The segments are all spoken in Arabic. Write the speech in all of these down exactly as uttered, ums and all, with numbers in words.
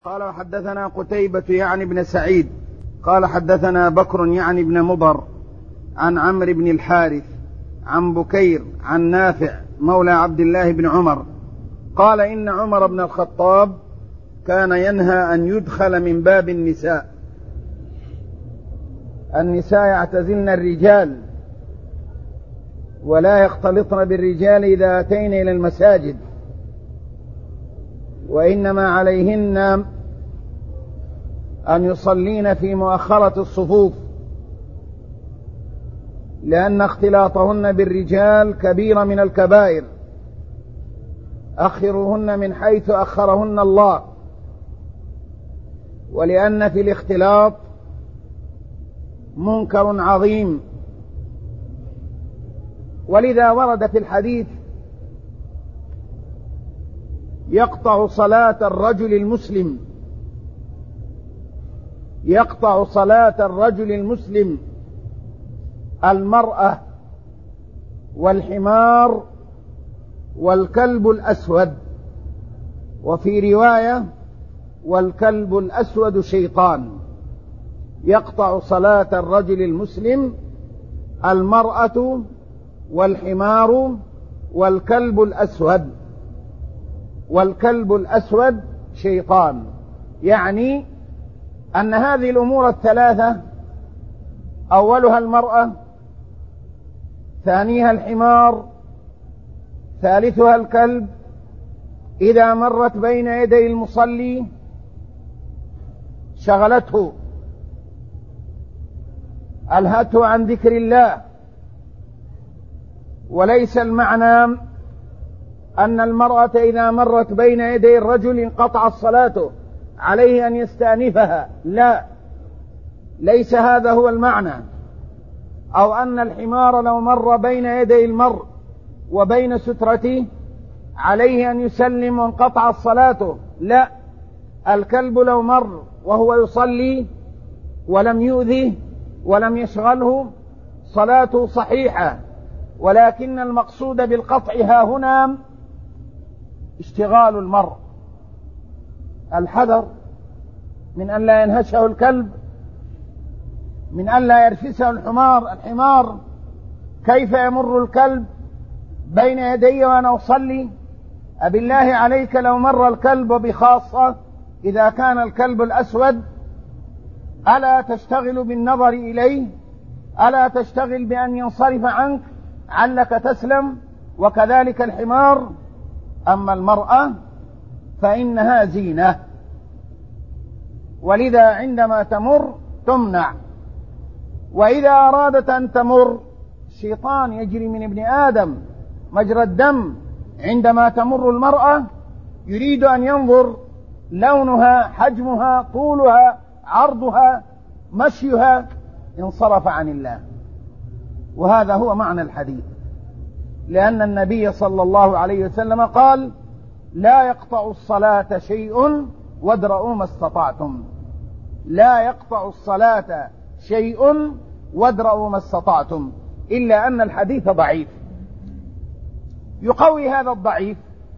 قال وحدثنا قتيبة يعني بن سعيد قال حدثنا بكر يعني بن مضر عن عمرو بن الحارث عن بكير عن نافع مولى عبد الله بن عمر قال إن عمر بن الخطاب كان ينهى أن يدخل من باب النساء. النساء يعتزلن الرجال ولا يختلطن بالرجال إذا أتين إلى المساجد، وإنما عليهن أن يصلين في مؤخرة الصفوف، لأن اختلاطهن بالرجال كبيرة من الكبائر. أخروهن من حيث أخرهن الله، ولأن في الاختلاط منكر عظيم. ولذا ورد في الحديث يقطع صلاة الرجل المسلم يقطع صلاة الرجل المسلم المرأة والحمار والكلب الأسود، وفي رواية والكلب الأسود شيطان. يقطع صلاة الرجل المسلم المرأة والحمار والكلب الأسود، والكلب الأسود شيطان، يعني أن هذه الأمور الثلاثة أولها المرأة، ثانيها الحمار، ثالثها الكلب، إذا مرت بين يدي المصلي شغلته، ألهته عن ذكر الله. وليس المعنى أن المرأة إذا مرت بين يدي الرجل انقطعت صلاته، عليه أن يستأنفها، لا، ليس هذا هو المعنى. أو أن الحمار لو مر بين يدي المرء وبين سترته عليه أن يسلم وانقطعت صلاته، لا، الكلب لو مر وهو يصلي ولم يؤذه ولم يشغله صلاته صحيحة. ولكن المقصود بالقطع ها هنا اشتغال المرء، الحذر من أن لا ينهشه الكلب، من أن لا يرفسه الحمار. الحمار كيف يمر الكلب بين يدي وأنا أصلي؟ أبالله عليك لو مر الكلب، وبخاصة إذا كان الكلب الأسود، ألا تشتغل بالنظر إليه؟ ألا تشتغل بأن ينصرف عنك علك تسلم؟ وكذلك الحمار. أما المرأة فإنها زينة، ولذا عندما تمر تمنع. وإذا أرادت أن تمر، الشيطان يجري من ابن آدم مجرى الدم، عندما تمر المرأة يريد أن ينظر لونها، حجمها، طولها، عرضها، مشيها، انصرف عن الله. وهذا هو معنى الحديث، لأن النبي صلى الله عليه وسلم قال: لا يقطع الصلاة شيء وادرؤوا ما استطعتم. لا يقطع الصلاة شيء وادرؤوا ما استطعتم، إلا أن الحديث ضعيف. يقوي هذا الضعيف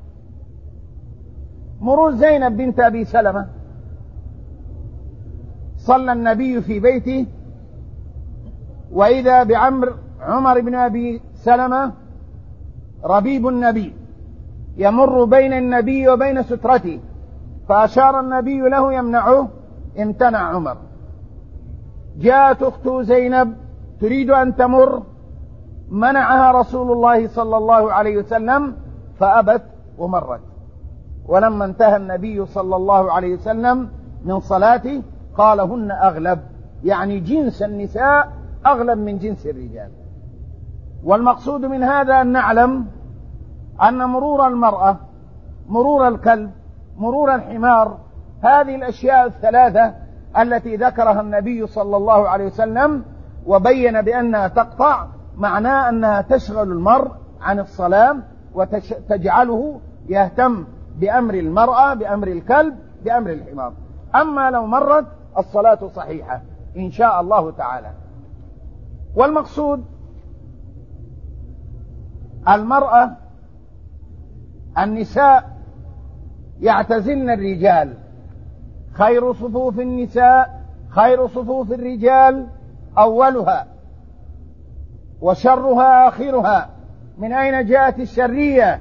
مرور زينب بنت أبي سلمة. صلى النبي في بيته، وإذا بعمر عمر بن أبي سلمة ربيب النبي يمر بين النبي وبين سترته، فأشار النبي له يمنعه، امتنع عمر. جاءت أخته زينب تريد أن تمر، منعها رسول الله صلى الله عليه وسلم فأبت ومرت. ولما انتهى النبي صلى الله عليه وسلم من صلاته قال: هن أغلب، يعني جنس النساء أغلب من جنس الرجال. والمقصود من هذا أن نعلم أن مرور المرأة، مرور الكلب، مرور الحمار، هذه الأشياء الثلاثة التي ذكرها النبي صلى الله عليه وسلم وبين بأنها تقطع، معناه أنها تشغل المرء عن الصلاة وتجعله يهتم بأمر المرأة، بأمر الكلب، بأمر الحمار. أما لو مرت الصلاة صحيحة إن شاء الله تعالى. والمقصود المرأة، النساء يعتزلن الرجال خير صفوف النساء خير صفوف الرجال أولها وشرها آخرها. من أين جاءت الشرية؟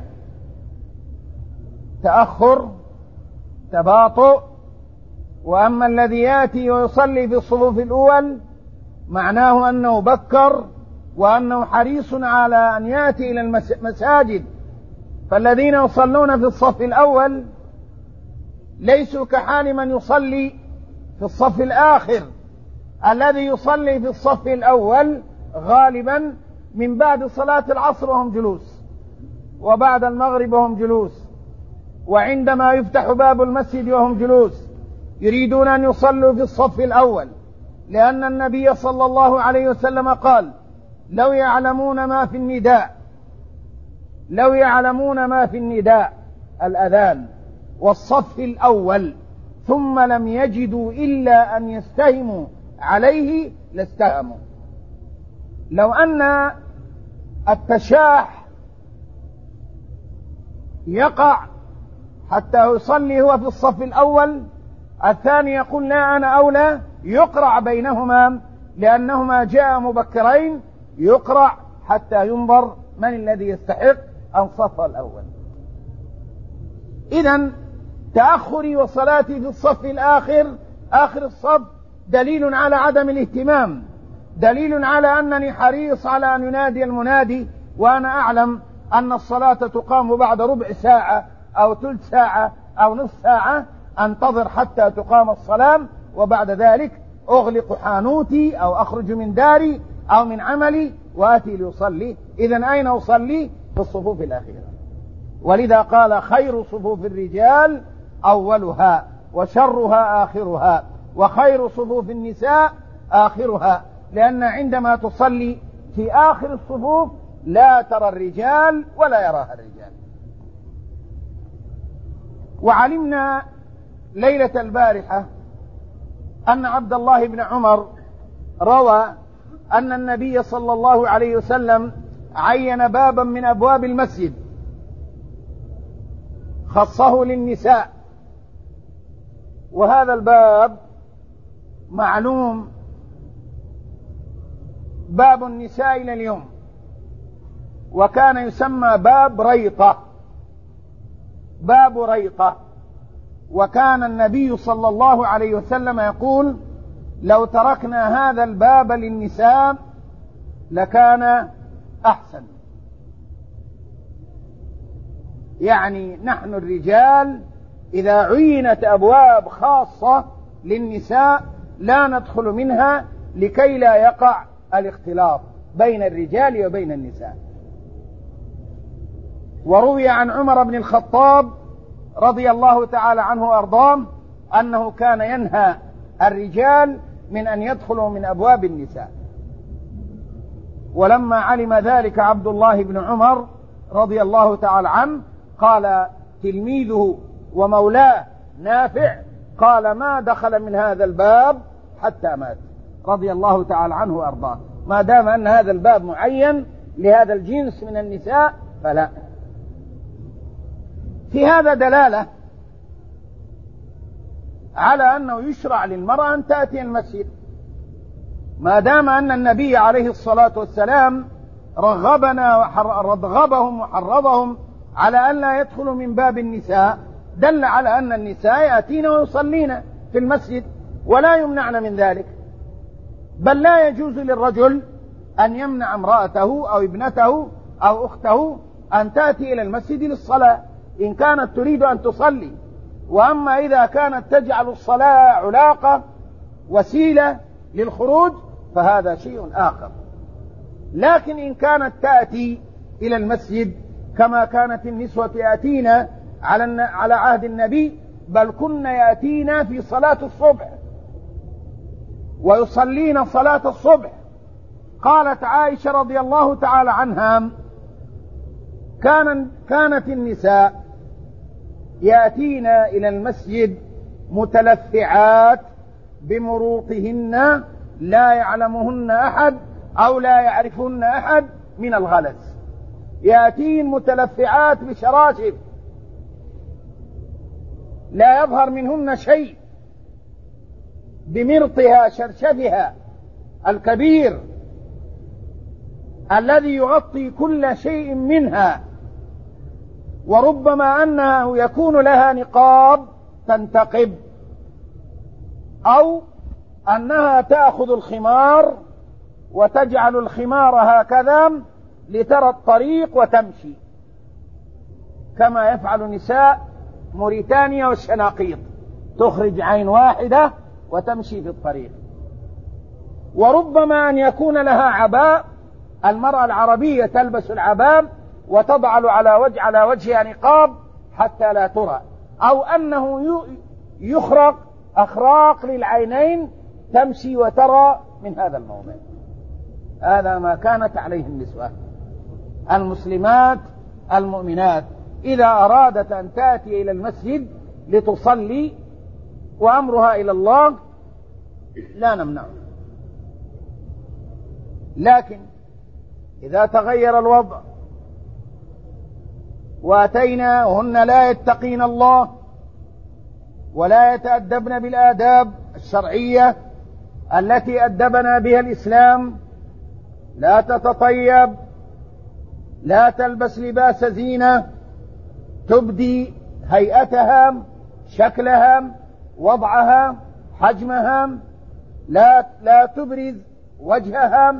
تأخر، تباطؤ. وأما الذي يأتي ويصلي في الصفوف الأول معناه أنه بكر وأنه حريص على أن يأتي إلى المساجد. فالذين يصلون في الصف الأول ليسوا كحال من يصلي في الصف الآخر. الذي يصلي في الصف الأول غالبا من بعد صلاة العصر وهم جلوس، وبعد المغرب وهم جلوس، وعندما يفتح باب المسجد وهم جلوس، يريدون أن يصلوا في الصف الأول، لأن النبي صلى الله عليه وسلم قال: لو يعلمون ما في النداء لو يعلمون ما في النداء الأذان والصف الأول ثم لم يجدوا إلا أن يستهموا عليه لاستهموا. لو أن التشاح يقع حتى يصلي هو في الصف الأول، الثاني يقول: لا، أنا أولى، يقرع بينهما لأنهما جاء مبكرين، يقرع حتى ينظر من الذي يستحق الصف الأول. إذن تأخري وصلاتي في الصف الآخر آخر الصف دليل على عدم الاهتمام، دليل على أنني حريص على أن ينادي المنادي، وأنا أعلم أن الصلاة تقام بعد ربع ساعة أو ثلث ساعة أو نصف ساعة، أنتظر حتى تقام الصلاة، وبعد ذلك أغلق حانوتي أو أخرج من داري أو من عملي وآتي لأصلي. إذن أين أصلي؟ في الصفوف الأخيرة. ولذا قال: خير صفوف الرجال أولها وشرها آخرها وخير صفوف النساء آخرها، لأن عندما تصلي في آخر الصفوف لا ترى الرجال ولا يراها الرجال. وعلمنا ليلة البارحة أن عبد الله بن عمر روى أن النبي صلى الله عليه وسلم عين بابا من أبواب المسجد خصه للنساء، وهذا الباب معلوم باب النساء إلى اليوم، وكان يسمى باب ريطة باب ريطة وكان النبي صلى الله عليه وسلم يقول: لو تركنا هذا الباب للنساء لكان أحسن. يعني نحن الرجال إذا عينت أبواب خاصة للنساء لا ندخل منها لكي لا يقع الاختلاط بين الرجال وبين النساء. وروي عن عمر بن الخطاب رضي الله تعالى عنه وأرضاه أنه كان ينهى الرجال من أن يدخلوا من أبواب النساء. ولما علم ذلك عبد الله بن عمر رضي الله تعالى عنه قال تلميذه ومولاه نافع قال: ما دخل من هذا الباب حتى مات، رضي الله تعالى عنه وأرضاه. ما دام أن هذا الباب معين لهذا الجنس من النساء فلا. في هذا دلالة على أنه يشرع للمرأة أن تأتي المسجد، ما دام أن النبي عليه الصلاة والسلام رغبنا ورغبهم وحرضهم على أن لا يدخلوا من باب النساء، دل على أن النساء يأتين ويصلين في المسجد ولا يمنعن من ذلك. بل لا يجوز للرجل أن يمنع امرأته أو ابنته أو أخته أن تأتي إلى المسجد للصلاة إن كانت تريد أن تصلي. وأما إذا كانت تجعل الصلاة علاقة وسيلة للخروج فهذا شيء آخر. لكن إن كانت تأتي إلى المسجد كما كانت النسوة يأتين على على عهد النبي، بل كن يأتين في صلاة الصبح ويصلين صلاة الصبح. قالت عائشة رضي الله تعالى عنها: كان كانت النساء يأتين إلى المسجد متلفعات بمروطهن لا يعلمهن أحد أو لا يعرفهن أحد من الغلس. يأتين متلفعات بشراشف لا يظهر منهن شيء، بمرطها شرشفها الكبير الذي يغطي كل شيء منها، وربما أنه يكون لها نقاب تنتقب، أو أنها تأخذ الخمار وتجعل الخمار هكذا لترى الطريق وتمشي، كما يفعل نساء موريتانيا والشناقيط، تخرج عين واحدة وتمشي في الطريق. وربما أن يكون لها عباء، المرأة العربية تلبس العباء وتضع على وجه على وجهها نقاب حتى لا ترى، أو أنه يخرق أخراق للعينين تمشي وترى من هذا الموضع. هذا ما كانت عليه النسوة المسلمات المؤمنات إذا أرادت أن تأتي إلى المسجد لتصلي وأمرها إلى الله لا نمنع. لكن إذا تغير الوضع وأتينا وهن لا يتقين الله ولا يتأدبن بالآداب الشرعية التي أدبنا بها الإسلام، لا تتطيب، لا تلبس لباس زينة تبدي هيئتها، شكلها، وضعها، حجمها، لا لا تبرز وجهها،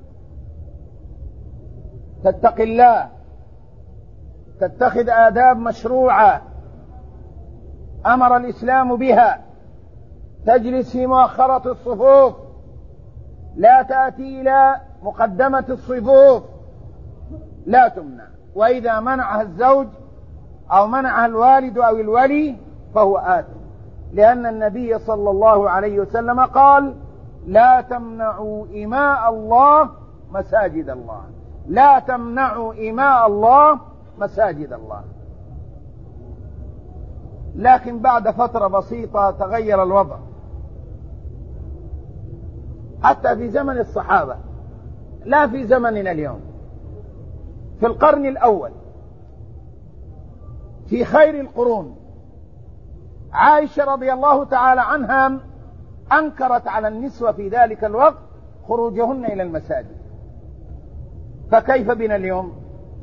تتقي الله، تتخذ آداب مشروعة أمر الإسلام بها، تجلس في مؤخرة الصفوف، لا تأتي إلى مقدمة الصفوف، لا تمنع. وإذا منعها الزوج أو منعها الوالد أو الولي فهو آثم، لأن النبي صلى الله عليه وسلم قال: لا تمنعوا إماء الله مساجد الله، لا تمنعوا إماء الله مساجد الله. لكن بعد فترة بسيطة تغير الوضع، حتى في زمن الصحابة، لا في زمننا اليوم. في القرن الأول، في خير القرون، عائشة رضي الله تعالى عنها أنكرت على النسوة في ذلك الوقت خروجهن إلى المساجد، فكيف بنا اليوم؟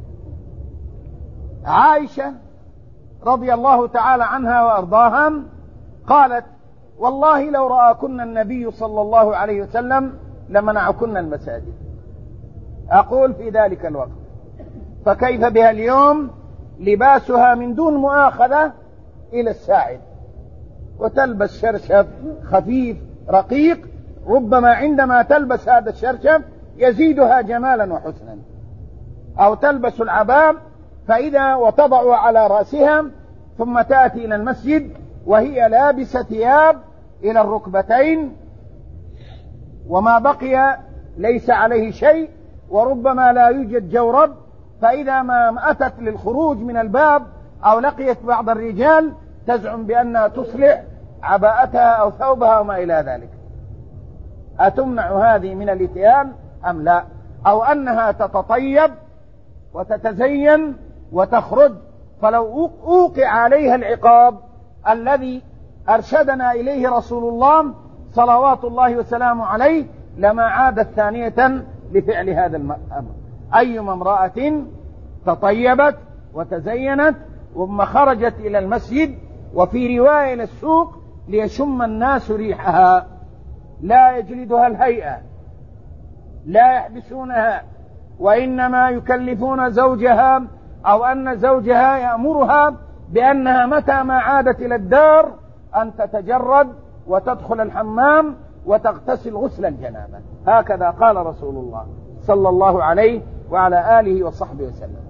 عائشة رضي الله تعالى عنها وأرضاها قالت: والله لو رآكن النبي صلى الله عليه وسلم لمنعكن المساجد. أقول في ذلك الوقت، فكيف بها اليوم؟ لباسها من دون مؤاخذة إلى الساعد، وتلبس شرشف خفيف رقيق، ربما عندما تلبس هذا الشرشف يزيدها جمالا وحسنا. أو تلبس العباء فإذا وتضع على رأسها، ثم تأتي إلى المسجد وهي لابسة ثياب إلى الركبتين وما بقي ليس عليه شيء، وربما لا يوجد جورب، فإذا ما أتت للخروج من الباب أو لقيت بعض الرجال تزعم بأنها تصلح عباءتها أو ثوبها وما إلى ذلك. أتمنع هذه من الاتيان أم لا؟ أو أنها تتطيب وتتزين وتخرج، فلو أوقع عليها العقاب الذي أرشدنا إليه رسول الله صلوات الله وسلامه عليه لما عادت ثانية لفعل هذا الأمر. أيما امرأة تطيبت وتزينت ثم خرجت إلى المسجد وفي رواية إلى السوق ليشم الناس ريحها، لا يجلدها الهيئة، لا يحبسونها، وإنما يكلفون زوجها أو أن زوجها يأمرها بأنها متى ما عادت إلى الدار أن تتجرد وتدخل الحمام وتغتسل غسل الجنابة. هكذا قال رسول الله صلى الله عليه وعلى آله وصحبه وسلم.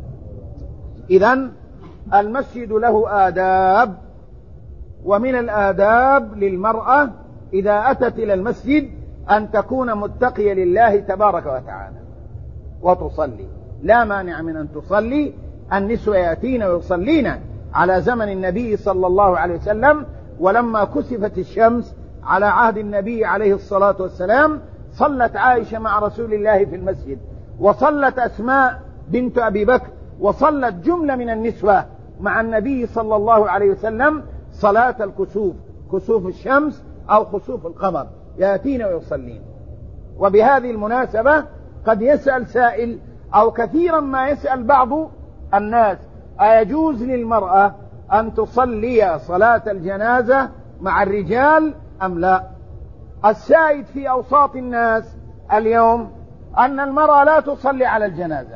إذن المسجد له آداب، ومن الآداب للمرأة إذا أتت إلى المسجد أن تكون متقية لله تبارك وتعالى وتصلي. لا مانع من أن تصلي، النسوة يأتين ويصلين على زمن النبي صلى الله عليه وسلم، ولما كسفت الشمس على عهد النبي عليه الصلاة والسلام صلت عائشة مع رسول الله في المسجد، وصلت أسماء بنت أبي بكر، وصلت جملة من النسوة مع النبي صلى الله عليه وسلم صلاة الكسوف، كسوف الشمس أو خسوف القمر يأتين ويصلين. وبهذه المناسبة قد يسأل سائل أو كثيرا ما يسأل بعض الناس: أيجوز للمرأة أن تصلي صلاة الجنازة مع الرجال أم لا؟ السائد في أوساط الناس اليوم أن المرأة لا تصلي على الجنازة،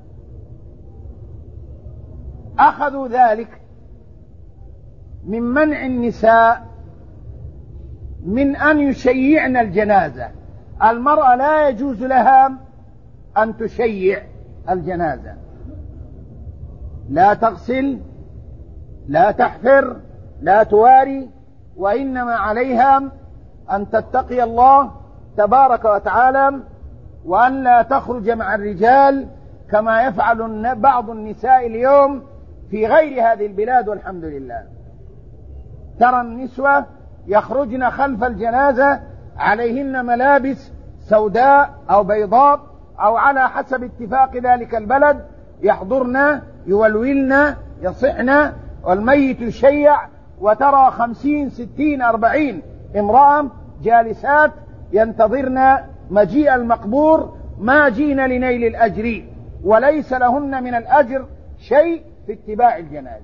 أخذوا ذلك من منع النساء من أن يشيعن الجنازة. المرأة لا يجوز لها أن تشيع الجنازة، لا تغسل، لا تحفر، لا تواري، وإنما عليها أن تتقي الله تبارك وتعالى وأن لا تخرج مع الرجال كما يفعل بعض النساء اليوم في غير هذه البلاد. والحمد لله ترى النسوة يخرجن خلف الجنازة عليهن ملابس سوداء أو بيضاء أو على حسب اتفاق ذلك البلد، يحضرن يولولن يصحن والميت يشيع، وترى خمسين ستين أربعين امرأة جالسات ينتظرن مجيء المقبور، ما جين لنيل الأجر وليس لهن من الأجر شيء في اتباع الجنازة.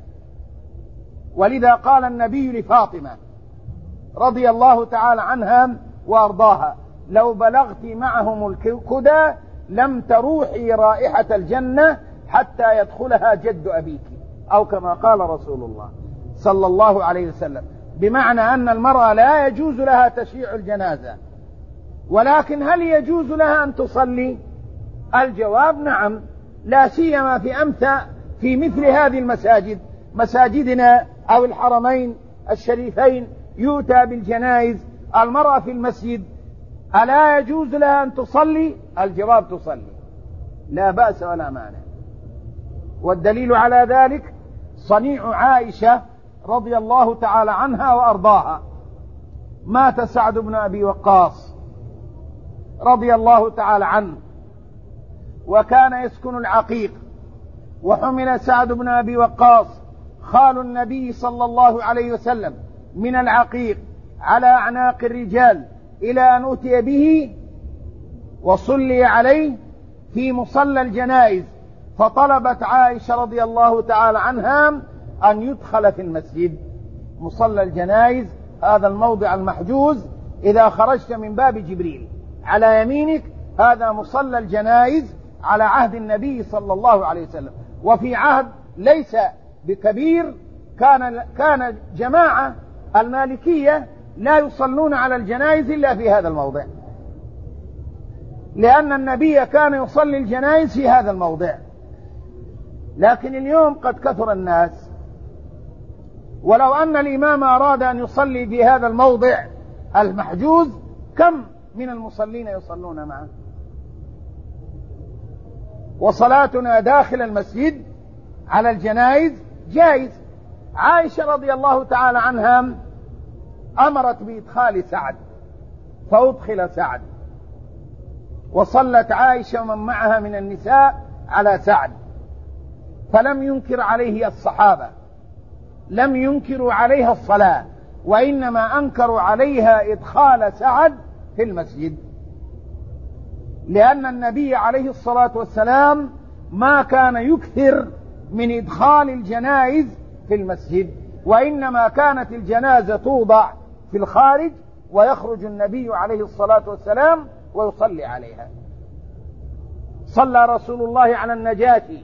ولذا قال النبي لفاطمة رضي الله تعالى عنها وأرضاها: لو بلغت معهم الكدى لم تروحي رائحة الجنة حتى يدخلها جد أبيك، أو كما قال رسول الله صلى الله عليه وسلم، بمعنى أن المرأة لا يجوز لها تشييع الجنازة. ولكن هل يجوز لها أن تصلي؟ الجواب نعم، لا سيما في أمثال في مثل هذه المساجد، مساجدنا أو الحرمين الشريفين يؤتى بالجنائز، المرأة في المسجد ألا يجوز لها أن تصلي؟ الجواب تصلي، لا بأس ولا مانع. والدليل على ذلك صنيع عائشة رضي الله تعالى عنها وأرضاها. مات سعد بن أبي وقاص رضي الله تعالى عنه وكان يسكن العقيق، وحمل سعد بن أبي وقاص خال النبي صلى الله عليه وسلم من العقيق على أعناق الرجال إلى أن أتي به وصلي عليه في مصلى الجنائز، فطلبت عائشة رضي الله تعالى عنها أن يدخل في المسجد. مصلى الجنائز هذا الموضع المحجوز إذا خرجت من باب جبريل على يمينك، هذا مصلى الجنائز على عهد النبي صلى الله عليه وسلم. وفي عهد ليس بكبير كان كان جماعة المالكية لا يصلون على الجنائز إلا في هذا الموضع، لأن النبي كان يصلي الجنائز في هذا الموضع. لكن اليوم قد كثر الناس، ولو أن الإمام أراد أن يصلي في هذا الموضع المحجوز كم من المصلين يصلون معه؟ وصلاتنا داخل المسجد على الجنائز جائز. عائشة رضي الله تعالى عنها أمرت بإدخال سعد فأدخل سعد، وصلت عائشة ومن معها من النساء على سعد، فلم ينكر عليه الصحابة، لم ينكروا عليها الصلاة، وإنما أنكروا عليها إدخال سعد في المسجد، لأن النبي عليه الصلاة والسلام ما كان يكثر من إدخال الجنائز في المسجد، وإنما كانت الجنازة توضع في الخارج ويخرج النبي عليه الصلاة والسلام ويصلي عليها. صلى رسول الله على النجاشي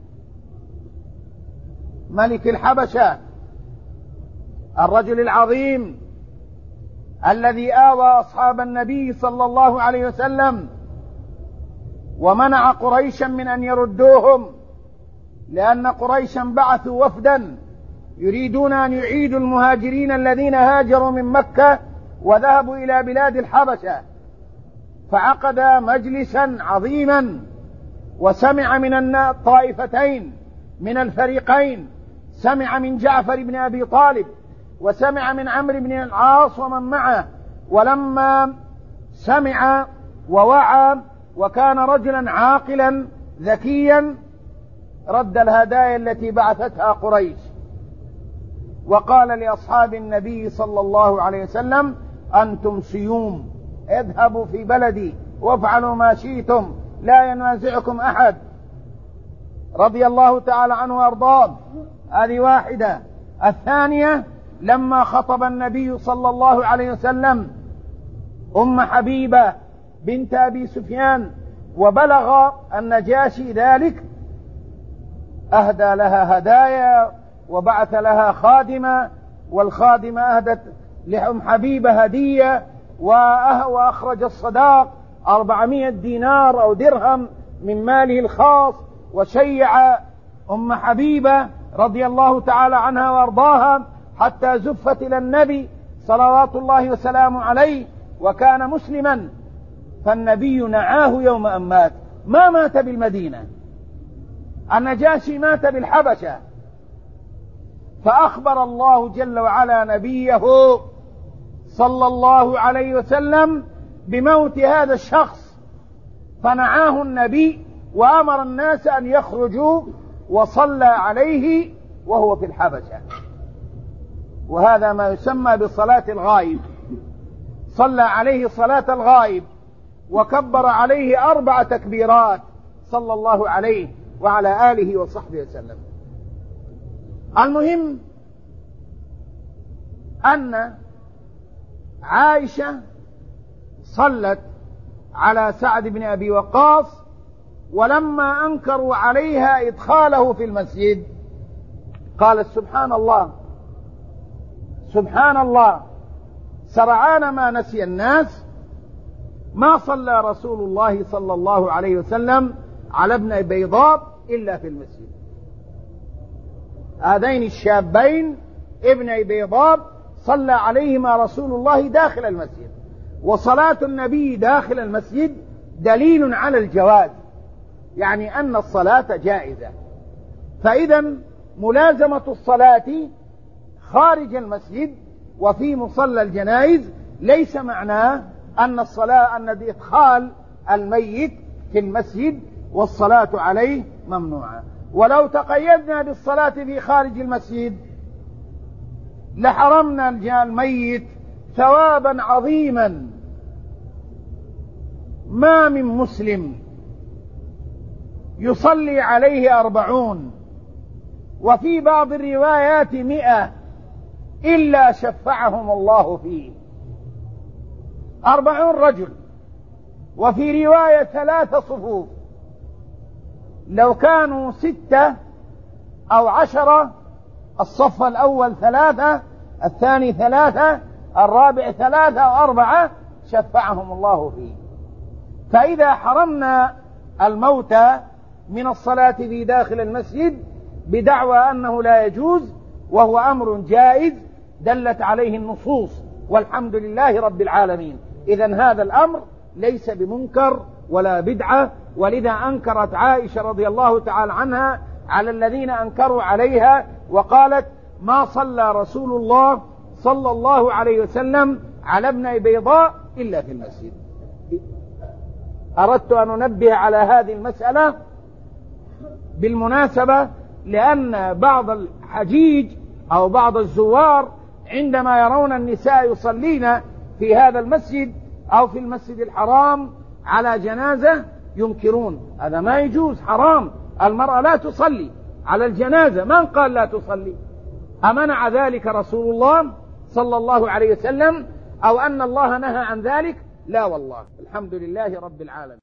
ملك الحبشة الرجل العظيم الذي آوى أصحاب النبي صلى الله عليه وسلم ومنع قريشا من أن يردوهم، لأن قريشا بعثوا وفدا يريدون أن يعيدوا المهاجرين الذين هاجروا من مكة وذهبوا إلى بلاد الحبشة، فعقد مجلسا عظيما وسمع من الطائفتين من الفريقين، سمع من جعفر بن أبي طالب وسمع من عمرو بن العاص ومن معه، ولما سمع ووعى وكان رجلا عاقلا ذكيا رد الهدايا التي بعثتها قريش، وقال لأصحاب النبي صلى الله عليه وسلم: أنتم سيوم، اذهبوا في بلدي وافعلوا ما شئتم، لا ينازعكم أحد. رضي الله تعالى عنه وأرضاه. هذه واحدة. الثانية: لما خطب النبي صلى الله عليه وسلم أم حبيبة بنت أبي سفيان وبلغ النجاشي ذلك، أهدى لها هدايا وبعث لها خادمة، والخادمة أهدت لأم حبيبة هدية، وأخرج الصداق أربعمائة دينار أو درهم من ماله الخاص، وشيع أم حبيبة رضي الله تعالى عنها وأرضاها حتى زفت إلى النبي صلوات الله وسلامه عليه، وكان مسلما. فالنبي نعاه يوم أن مات، ما مات بالمدينة، النجاشي مات بالحبشة. فأخبر الله جل وعلا نبيه صلى الله عليه وسلم بموت هذا الشخص، فنعاه النبي وأمر الناس أن يخرجوا، وصلى عليه وهو في الحبشة. وهذا ما يسمى بصلاة الغائب. صلى عليه صلاة الغائب، وكبر عليه أربع تكبيرات صلى الله عليه وعلى آله وصحبه وسلم. المهم أن عائشة صلت على سعد بن أبي وقاص، ولما أنكروا عليها إدخاله في المسجد قالت: سبحان الله سبحان الله، سرعان ما نسي الناس، ما صلى رسول الله صلى الله عليه وسلم على ابن بيضاء إلا في المسجد. هذين الشابين ابن بيضاء صلى عليهما رسول الله داخل المسجد، وصلاة النبي داخل المسجد دليل على الجواز، يعني أن الصلاة جائزة. فإذا ملازمة الصلاة خارج المسجد وفي مصلى الجنائز ليس معناه أن الصلاة أن إدخال الميت في المسجد والصلاة عليه ممنوعة. ولو تقيدنا بالصلاة في خارج المسجد لحرمنا الميت ثوابا عظيما. ما من مسلم يصلي عليه أربعون، وفي بعض الروايات مئة، إلا شفعهم الله فيه. أربعون رجل، وفي رواية ثلاثة صفوف. لو كانوا ستة أو عشرة، الصف الأول ثلاثة، الثاني ثلاثة، الرابع ثلاثة أو أربعة، شفعهم الله فيه. فإذا حرمنا الموتى من الصلاة في داخل المسجد بدعوى أنه لا يجوز، وهو أمر جائز دلت عليه النصوص، والحمد لله رب العالمين. إذن هذا الأمر ليس بمنكر ولا بدعة، ولذا أنكرت عائشة رضي الله تعالى عنها على الذين أنكروا عليها، وقالت: ما صلى رسول الله صلى الله عليه وسلم على ابن بيضاء إلا في المسجد. أردت أن أنبه على هذه المسألة بالمناسبة، لأن بعض الحجيج أو بعض الزوار عندما يرون النساء يصلين في هذا المسجد أو في المسجد الحرام على جنازة ينكرون. هذا ما يجوز، حرام. المرأة لا تصلي على الجنازة. من قال لا تصلي؟ أمنع ذلك رسول الله صلى الله عليه وسلم أو أن الله نهى عن ذلك؟ لا والله، الحمد لله رب العالمين.